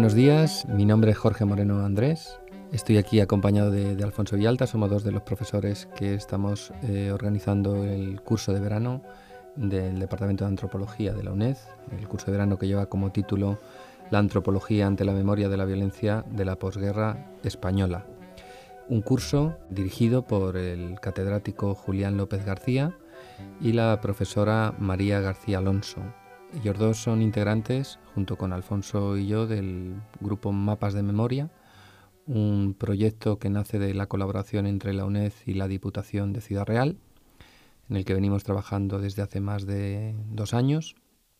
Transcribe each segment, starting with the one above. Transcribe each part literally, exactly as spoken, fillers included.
buenos días, mi nombre es Jorge Moreno Andrés, estoy aquí acompañado de, de Alfonso Villalta, somos dos de los profesores que estamos eh, organizando el curso de verano del Departamento de Antropología de la UNED, el curso de verano que lleva como título La antropología ante la memoria de la violencia de la posguerra española. Un curso dirigido por el catedrático Julián López García y la profesora María García Alonso. Ellos dos son integrantes, junto con Alfonso y yo, del grupo Mapas de Memoria, un proyecto que nace de la colaboración entre la UNED y la Diputación de Ciudad Real, en el que venimos trabajando desde hace más de dos años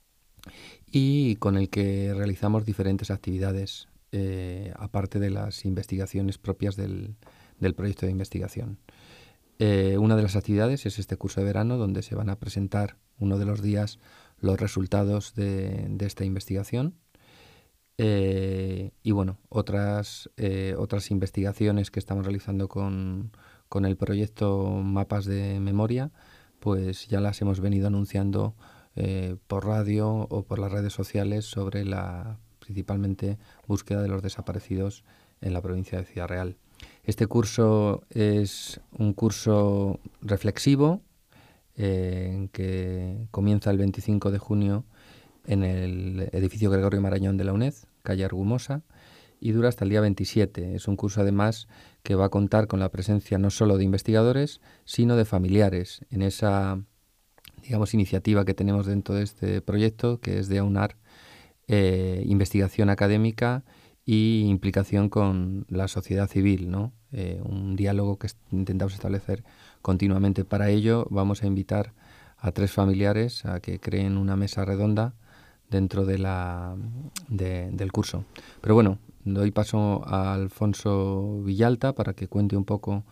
y con el que realizamos diferentes actividades, eh, aparte de las investigaciones propias del, del proyecto de investigación. Eh, una de las actividades es este curso de verano, donde se van a presentar uno de los días los resultados de, de esta investigación. Eh, y bueno, otras, eh, otras investigaciones que estamos realizando con, con el proyecto Mapas de Memoria, pues ya las hemos venido anunciando eh, por radio o por las redes sociales sobre la principalmente búsqueda de los desaparecidos en la provincia de Ciudad Real. Este curso es un curso reflexivo eh, que comienza el veinticinco de junio en el edificio Gregorio Marañón de la UNED, calle Argumosa, y dura hasta el día veintisiete. Es un curso además que va a contar con la presencia no solo de investigadores, sino de familiares en esa, digamos, iniciativa que tenemos dentro de este proyecto, que es de aunar eh, investigación académica y implicación con la sociedad civil, ¿no? Eh, un diálogo que intentamos establecer continuamente. Para ello vamos a invitar a tres familiares a que creen una mesa redonda dentro de la, de, del curso. Pero bueno, doy paso a Alfonso Villalta para que cuente un poco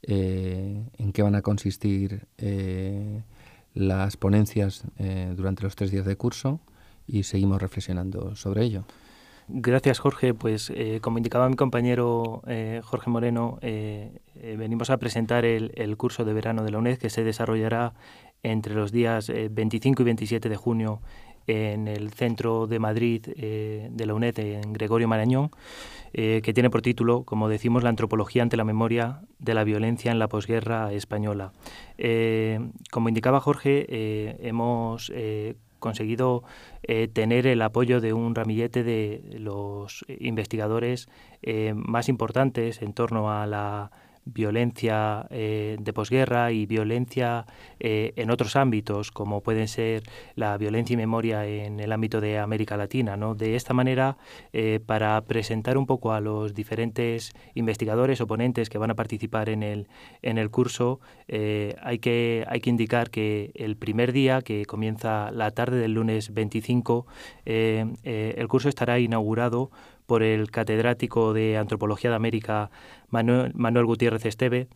eh, en qué van a consistir eh, las ponencias eh, durante los tres días de curso y seguimos reflexionando sobre ello. Gracias, Jorge. Pues eh, como indicaba mi compañero eh, Jorge Moreno, eh, eh, venimos a presentar el, el curso de verano de la UNED que se desarrollará entre los días eh, veinticinco y veintisiete de junio en el centro de Madrid eh, de la UNED, en Gregorio Marañón, eh, que tiene por título, como decimos, La antropología ante la memoria de la violencia en la posguerra española. Eh, como indicaba Jorge, eh, hemos eh, conseguido eh, tener el apoyo de un ramillete de los investigadores eh, más importantes en torno a la violencia eh, de posguerra y violencia eh, en otros ámbitos, como pueden ser la violencia y memoria en el ámbito de América Latina, ¿no? De esta manera, eh, para presentar un poco a los diferentes investigadores o ponentes que van a participar en el, en el curso, eh, hay que, hay que indicar que el primer día, que comienza la tarde del lunes veinticinco, eh, eh, el curso estará inaugurado por el catedrático de Antropología de América, Manuel, Manuel Gutiérrez Esteve,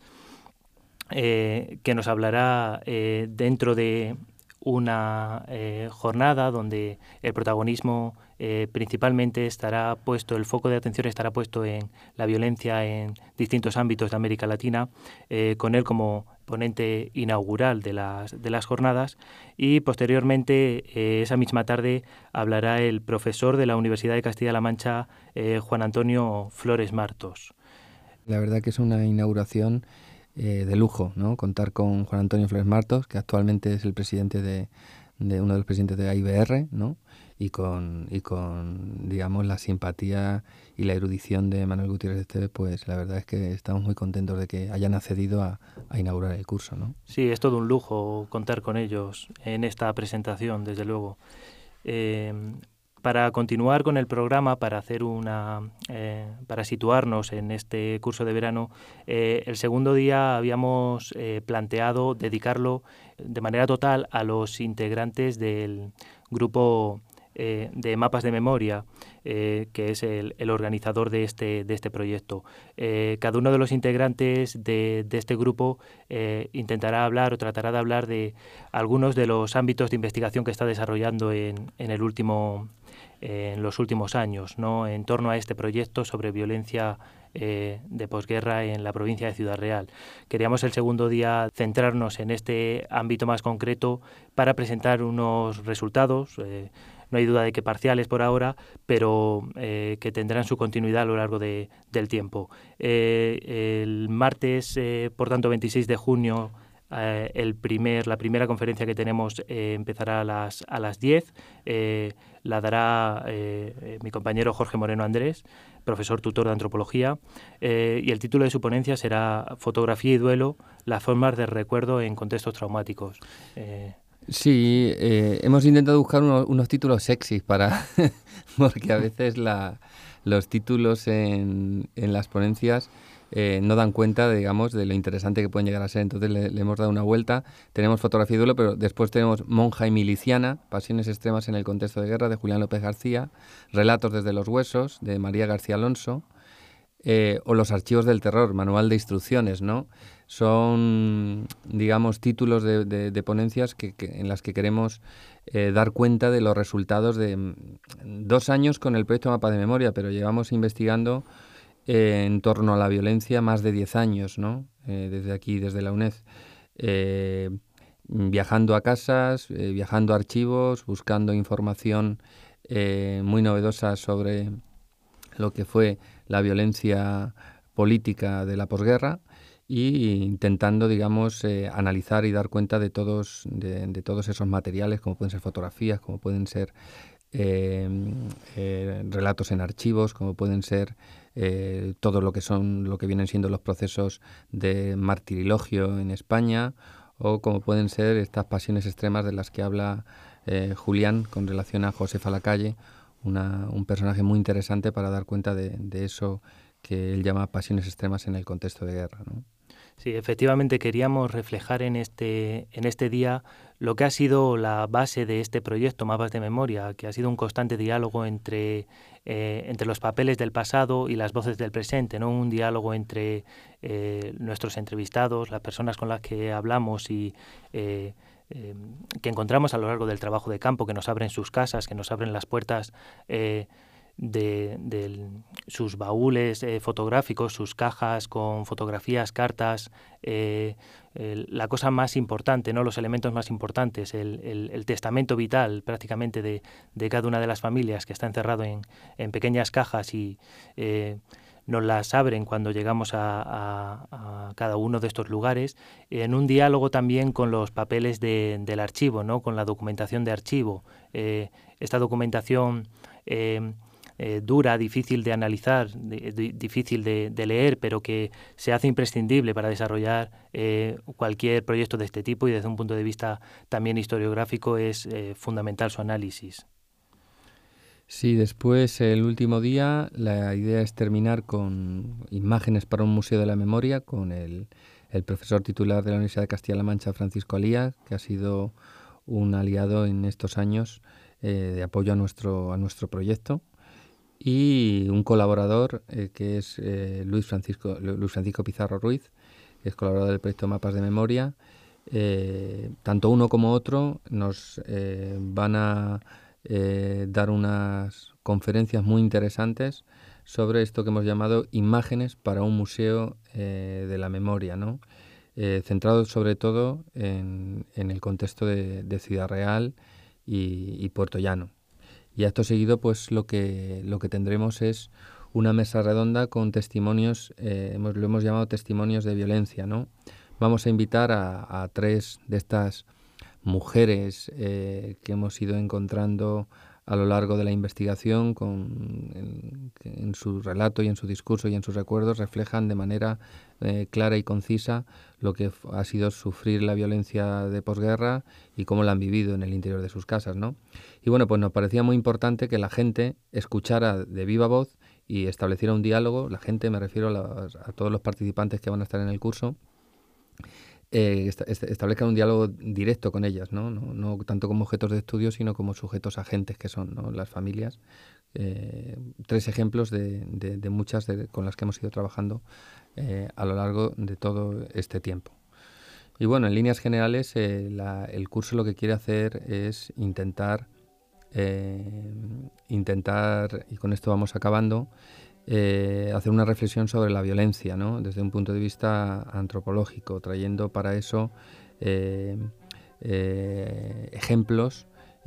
eh, que nos hablará eh, dentro de una eh, jornada donde el protagonismo eh, principalmente estará puesto, el foco de atención estará puesto en la violencia en distintos ámbitos de América Latina, eh, con él como ponente inaugural de las, de las jornadas, y posteriormente eh, esa misma tarde hablará el profesor de la Universidad de Castilla-La Mancha, eh, Juan Antonio Flores Martos. La verdad que es una inauguración eh, de lujo, ¿no? Contar con Juan Antonio Flores Martos, que actualmente es el presidente de, de uno de los presidentes de A I B R, ¿no? Y con, y con, digamos, la simpatía y la erudición de Manuel Gutiérrez Esteve, pues la verdad es que estamos muy contentos de que hayan accedido a, a inaugurar el curso, ¿no? Sí, es todo un lujo contar con ellos en esta presentación, desde luego. Eh, Para continuar con el programa, para hacer una, eh, para situarnos en este curso de verano, eh, el segundo día habíamos eh, planteado dedicarlo de manera total a los integrantes del grupo eh, de Mapas de Memoria, eh, que es el, el organizador de este, de este proyecto. Eh, cada uno de los integrantes de, de este grupo eh, intentará hablar o tratará de hablar de algunos de los ámbitos de investigación que está desarrollando en, en el último en los últimos años, ¿no? En torno a este proyecto sobre violencia eh, de posguerra en la provincia de Ciudad Real. Queríamos el segundo día centrarnos en este ámbito más concreto para presentar unos resultados, eh, no hay duda de que parciales por ahora, pero eh, que tendrán su continuidad a lo largo de, del tiempo. Eh, el martes, eh, por tanto, veintiséis de junio, eh, el primer, la primera conferencia que tenemos eh, empezará a las, a las diez. Eh, la dará eh, mi compañero Jorge Moreno Andrés, profesor tutor de antropología, eh, y el título de su ponencia será Fotografía y duelo, las formas de recuerdo en contextos traumáticos. Eh, Sí, eh, hemos intentado buscar uno- unos títulos sexys para porque a veces la, los títulos en, en las ponencias eh, no dan cuenta, digamos, de lo interesante que pueden llegar a ser. Entonces le, le hemos dado una vuelta. Tenemos Fotografía y duelo, pero después tenemos Monja y miliciana, Pasiones extremas en el contexto de guerra, de Julián López García, Relatos desde los huesos, de María García Alonso, eh, o Los archivos del terror, manual de instrucciones, ¿no? Son, digamos, títulos de, de, de ponencias que, que, en las que queremos eh, dar cuenta de los resultados de mm, dos años con el proyecto Mapa de Memoria, pero llevamos investigando eh, en torno a la violencia más de diez años, ¿no? Eh, desde aquí, desde la UNED. Eh, viajando a casas, eh, viajando a archivos, buscando información eh, muy novedosa sobre lo que fue la violencia política de la posguerra y intentando, digamos, eh, analizar y dar cuenta de todos, de, de todos esos materiales, como pueden ser fotografías, como pueden ser eh, eh, relatos en archivos, como pueden ser eh, todo lo que son, lo que vienen siendo los procesos de martirilogio en España, o como pueden ser estas pasiones extremas de las que habla eh, Julián con relación a Josefa Lacalle, una, un personaje muy interesante para dar cuenta de, de eso que él llama pasiones extremas en el contexto de guerra, ¿no? Sí, efectivamente queríamos reflejar en este, en este día lo que ha sido la base de este proyecto Mapas de Memoria, que ha sido un constante diálogo entre, eh, entre los papeles del pasado y las voces del presente, ¿no? Un diálogo entre eh, nuestros entrevistados, las personas con las que hablamos y eh, eh, que encontramos a lo largo del trabajo de campo, que nos abren sus casas, que nos abren las puertas eh, de, de sus baúles eh, fotográficos, sus cajas con fotografías, cartas, eh, el, la cosa más importante, ¿no? Los elementos más importantes, el, el, el testamento vital prácticamente de, de cada una de las familias que está encerrado en, en pequeñas cajas y eh, nos las abren cuando llegamos a, a, a cada uno de estos lugares, en un diálogo también con los papeles de, del archivo, ¿no? Con la documentación de archivo. Eh, esta documentación eh, Eh, dura, difícil de analizar, de, de, difícil de, de leer, pero que se hace imprescindible para desarrollar eh, cualquier proyecto de este tipo, y desde un punto de vista también historiográfico es eh, fundamental su análisis. Sí, después, el último día, la idea es terminar con imágenes para un museo de la memoria con el, el profesor titular de la Universidad de Castilla-La Mancha, Francisco Alía, que ha sido un aliado en estos años eh, de apoyo a nuestro, a nuestro proyecto. Y un colaborador eh, que es eh, Luis Francisco Luis Francisco Pizarro Ruiz, que es colaborador del proyecto Mapas de Memoria. Eh, tanto uno como otro nos eh, van a eh, dar unas conferencias muy interesantes sobre esto que hemos llamado imágenes para un museo eh, de la memoria, ¿no? Eh, centrado sobre todo en, en el contexto de, de Ciudad Real y, y Puerto Llano. Y acto seguido, pues lo que, lo que tendremos es una mesa redonda con testimonios, eh, hemos, lo hemos llamado testimonios de violencia, ¿no? Vamos a invitar a, a tres de estas mujeres eh, que hemos ido encontrando a lo largo de la investigación, con, en, en su relato y en su discurso y en sus recuerdos reflejan de manera eh, clara y concisa lo que ha sido sufrir la violencia de posguerra y cómo la han vivido en el interior de sus casas, ¿no? Y bueno, pues nos parecía muy importante que la gente escuchara de viva voz y estableciera un diálogo. La gente, me refiero a, los, a todos los participantes que van a estar en el curso, Eh, est est establezcan un diálogo directo con ellas, ¿no? No, no tanto como objetos de estudio, sino como sujetos agentes que son, ¿no? Las familias. Eh, tres ejemplos de, de, de muchas de, con las que hemos ido trabajando eh, a lo largo de todo este tiempo. Y bueno, en líneas generales, eh, la, el curso lo que quiere hacer es intentar, eh, intentar, y con esto vamos acabando, Eh, hacer una reflexión sobre la violencia, ¿no? Desde un punto de vista antropológico, trayendo para eso eh, eh, ejemplos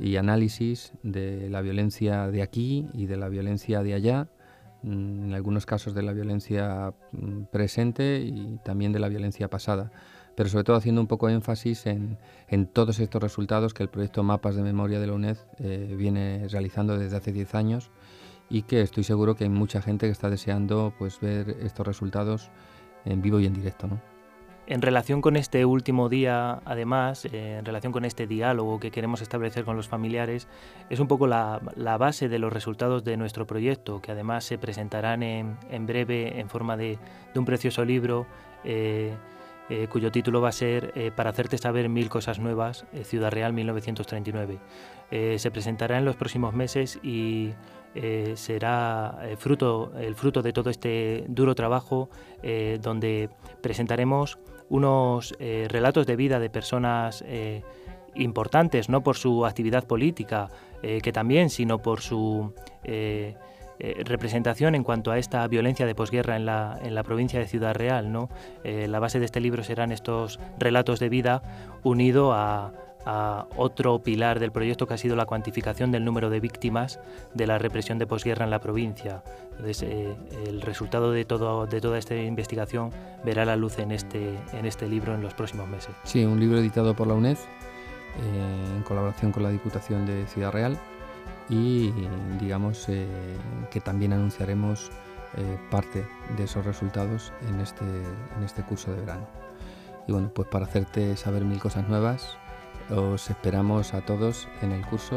y análisis de la violencia de aquí y de la violencia de allá, en algunos casos de la violencia presente y también de la violencia pasada, pero sobre todo haciendo un poco énfasis en, en todos estos resultados que el proyecto Mapas de Memoria de la UNED eh, viene realizando desde hace diez años y que estoy seguro que hay mucha gente que está deseando pues, ver estos resultados en vivo y en directo, ¿no? En relación con este último día, además, eh, en relación con este diálogo que queremos establecer con los familiares, es un poco la, la base de los resultados de nuestro proyecto, que además se presentarán en, en breve en forma de, de un precioso libro, eh, eh, cuyo título va a ser eh, Para hacerte saber mil cosas nuevas, eh, Ciudad Real mil novecientos treinta y nueve. Eh, se presentará en los próximos meses y eh, será eh, fruto, el fruto de todo este duro trabajo, eh, donde presentaremos unos eh, relatos de vida de personas eh, importantes, no por su actividad política, eh, que también, sino por su eh, eh, representación en cuanto a esta violencia de posguerra en la, en la provincia de Ciudad Real, ¿no? Eh, la base de este libro serán estos relatos de vida unido a, a otro pilar del proyecto que ha sido la cuantificación del número de víctimas de la represión de posguerra en la provincia. Entonces, eh, el resultado de, todo, de toda esta investigación verá la luz en este, en este libro en los próximos meses. Sí, un libro editado por la UNED eh, en colaboración con la Diputación de Ciudad Real y digamos eh, que también anunciaremos eh, parte de esos resultados en este, en este curso de verano. Y bueno, pues para hacerte saber mil cosas nuevas, os esperamos a todos en el curso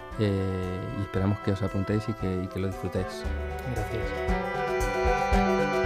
eh, y esperamos que os apuntéis y que, y que lo disfrutéis. Gracias.